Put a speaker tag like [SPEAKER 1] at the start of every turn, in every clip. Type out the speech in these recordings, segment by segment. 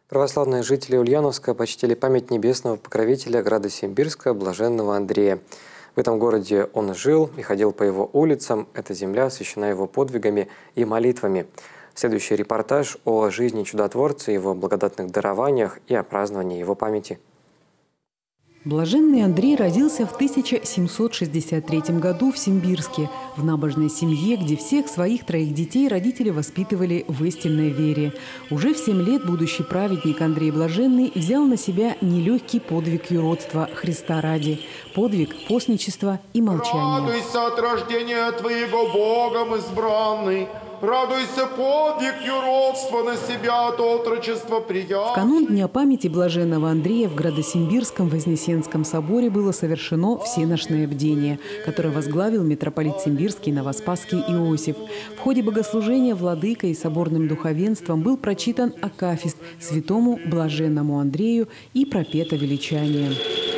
[SPEAKER 1] Православные жители Ульяновска почтили память небесного покровителя града Симбирска, блаженного Андрея. В этом городе он жил и ходил по его улицам. Эта земля освящена его подвигами и молитвами. Следующий репортаж о жизни чудотворца, его благодатных дарованиях и о праздновании его памяти.
[SPEAKER 2] Блаженный Андрей родился в 1763 году в Симбирске, в набожной семье, где всех своих 3 детей родители воспитывали в истинной вере. Уже в 7 лет будущий праведник Андрей Блаженный взял на себя нелегкий подвиг юродства Христа ради – подвиг постничества и молчания.
[SPEAKER 3] Радуйся от рождения Твоего, Богом избранный! Радуйся, подвиг юродства на себя от отрочества прият.
[SPEAKER 2] В канун Дня памяти блаженного Андрея в Градосимбирском Вознесенском соборе было совершено всеношное бдение, которое возглавил митрополит Симбирский Новоспасский Иосиф. В ходе богослужения владыкой и соборным духовенством был прочитан акафист святому блаженному Андрею и пропето величание.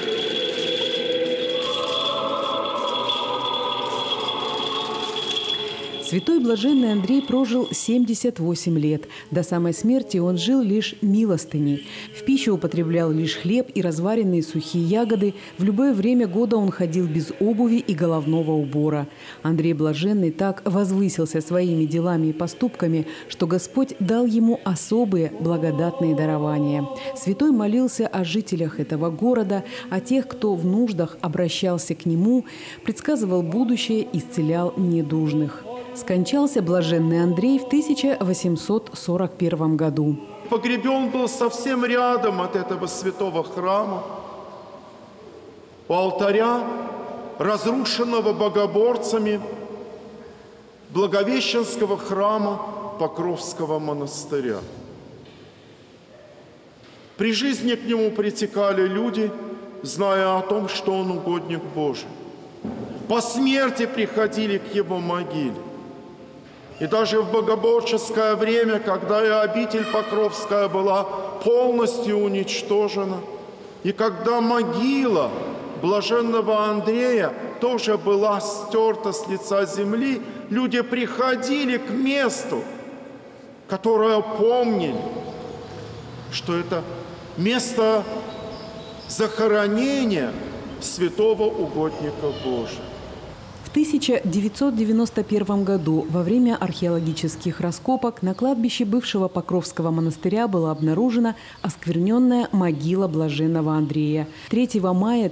[SPEAKER 2] Святой блаженный Андрей прожил 78 лет. До самой смерти он жил лишь милостыней. В пищу употреблял лишь хлеб и разваренные сухие ягоды. В любое время года он ходил без обуви и головного убора. Андрей Блаженный так возвысился своими делами и поступками, что Господь дал ему особые благодатные дарования. Святой молился о жителях этого города, о тех, кто в нуждах обращался к нему, предсказывал будущее, исцелял недужных. Скончался блаженный Андрей в 1841 году.
[SPEAKER 3] Погребен был совсем рядом от этого святого храма, у алтаря, разрушенного богоборцами Благовещенского храма Покровского монастыря. При жизни к нему притекали люди, зная о том, что он угодник Божий. По смерти приходили к его могиле. И даже в богоборческое время, когда и обитель Покровская была полностью уничтожена, и когда могила блаженного Андрея тоже была стерта с лица земли, люди приходили к месту, которое помнили, что это место захоронения святого угодника Божия.
[SPEAKER 2] В 1991 году во время археологических раскопок на кладбище бывшего Покровского монастыря была обнаружена оскверненная могила блаженного Андрея. 3 мая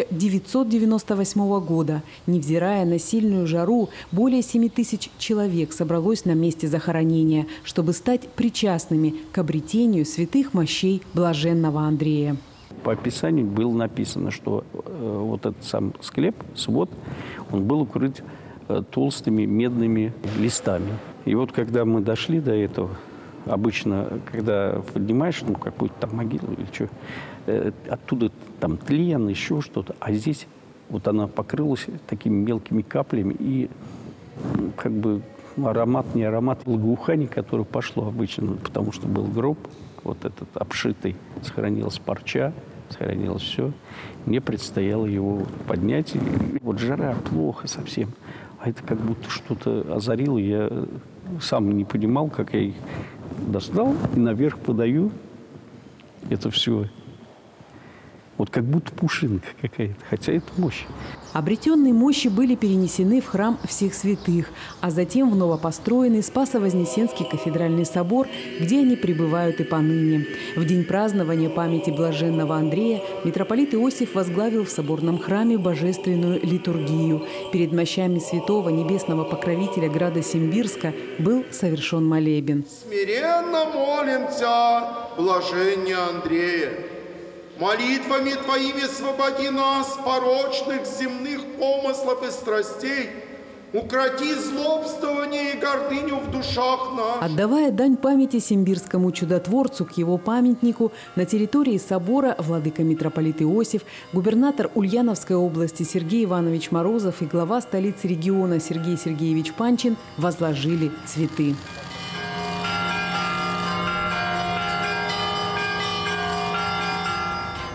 [SPEAKER 2] 1998 года, невзирая на сильную жару, более 7 тысяч человек собралось на месте захоронения, чтобы стать причастными к обретению святых мощей блаженного Андрея.
[SPEAKER 4] По описанию было написано, что вот этот сам склеп, свод, он был укрыт толстыми медными листами. И вот когда мы дошли до этого, обычно, когда поднимаешь какую-то там могилу или что, оттуда там тлен, еще что-то, а здесь вот она покрылась такими мелкими каплями и как бы аромат, не аромат, благоухание, которое пошло обычно, потому что был гроб, вот этот обшитый, сохранилась парча, сохранилось все. Мне предстояло его поднять. И вот жара плохо совсем. А это как будто что-то озарило. Я сам не понимал, как я их достал и наверх подаю. Это все. Вот как будто пушинка какая-то, хотя это мощь.
[SPEAKER 2] Обретенные мощи были перенесены в храм Всех Святых, а затем в новопостроенный Спасо-Вознесенский кафедральный собор, где они пребывают и поныне. В день празднования памяти блаженного Андрея митрополит Иосиф возглавил в соборном храме божественную литургию. Перед мощами святого небесного покровителя града Симбирска был совершен молебен.
[SPEAKER 3] Смиренно молим Тебя, блаженный Андрея. Молитвами Твоими освободи нас, порочных земных помыслов и страстей, укроти злобствование и гордыню в душах наших.
[SPEAKER 2] Отдавая дань памяти симбирскому чудотворцу к его памятнику, на территории собора владыка митрополит Иосиф, губернатор Ульяновской области Сергей Иванович Морозов и глава столицы региона Сергей Сергеевич Панчин возложили цветы.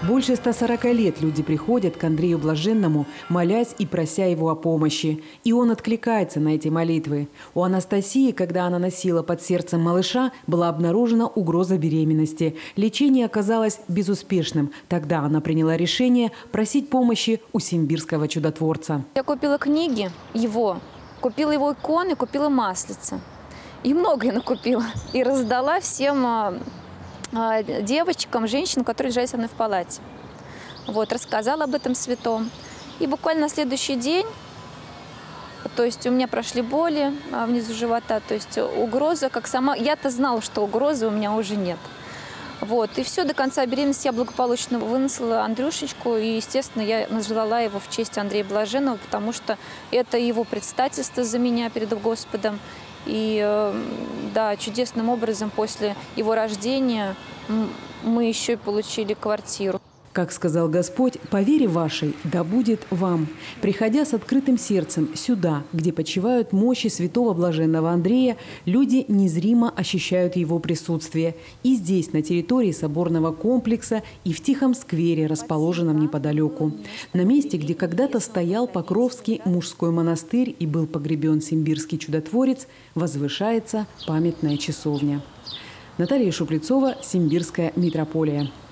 [SPEAKER 2] Больше 140 лет люди приходят к Андрею Блаженному, молясь и прося его о помощи. И он откликается на эти молитвы. У Анастасии, когда она носила под сердцем малыша, была обнаружена угроза беременности. Лечение оказалось безуспешным. Тогда она приняла решение просить помощи у симбирского чудотворца.
[SPEAKER 5] Я купила книги его, купила его иконы, купила маслица. И много я накупила. И раздала всем девочкам, женщинам, которые лежали со мной в палате. Вот, рассказала об этом святом. И буквально на следующий день, то есть у меня прошли боли внизу живота, то есть угроза, как сама... Я-то знала, что угрозы у меня уже нет. Вот, и все, до конца беременности я благополучно выносила Андрюшечку, и, естественно, я назвала его в честь Андрея Блаженного, потому что это его предстательство за меня перед Господом. И да, чудесным образом после его рождения мы еще и получили квартиру.
[SPEAKER 2] Как сказал Господь, по вере вашей да будет вам. Приходя с открытым сердцем сюда, где почивают мощи святого блаженного Андрея, люди незримо ощущают его присутствие. И здесь, на территории соборного комплекса, и в тихом сквере, расположенном неподалеку. На месте, где когда-то стоял Покровский мужской монастырь и был погребен симбирский чудотворец, возвышается памятная часовня. Наталья Шуплецова, Симбирская митрополия.